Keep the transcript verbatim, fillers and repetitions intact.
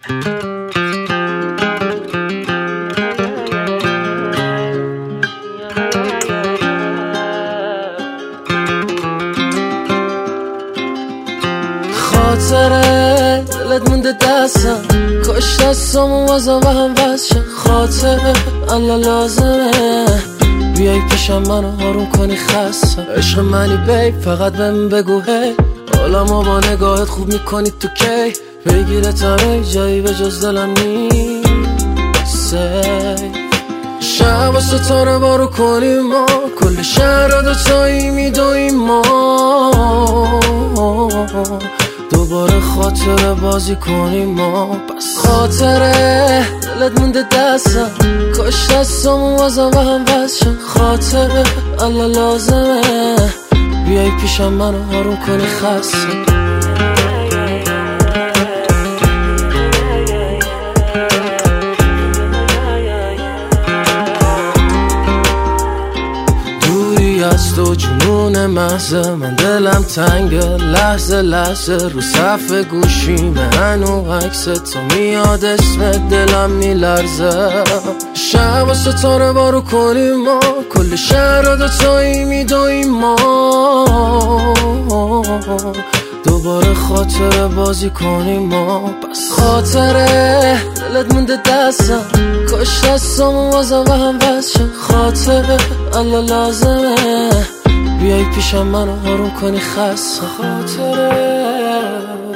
خاطره دلت مونده دستم، کاش دستامو بازم به هم وصل شد. خاطره الان لازمه بیای پیشم منو آروم کنی خستم. عشق منی بیب فقط بهم بگو هی، حالمو با نگاهت خوب میکنی تو کی. بگیرتم ای جایی به جز دلم نیست. شب و ستاره بارو کنیم ما، کل شهر رو دوتایی میدویم ما. دوباره خاطره بازی کنیم ما. پس خاطره دلت مونده دستم، کاش دستامو بازم به هم وصل شد. خاطره الان لازمه بیای پیشم منو آروم کنی خستم. از تو جنون محضه، من دلم تنگه لحظه لحظه. رو صف گوشیمه هنو عکس تو میاد اسمت، دلم میلرزه. شب و ستاره بارو کنیم ما، کل شهر رو دوتایی میدویم ما. دوباره خاطره بازی کنیم ما. پس خاطره دلت مونده دستم، کاش دستامو بازم به هم وصل شد. خاطره الان لازمه بیای پیشم منو آروم کنی خستم. خاطره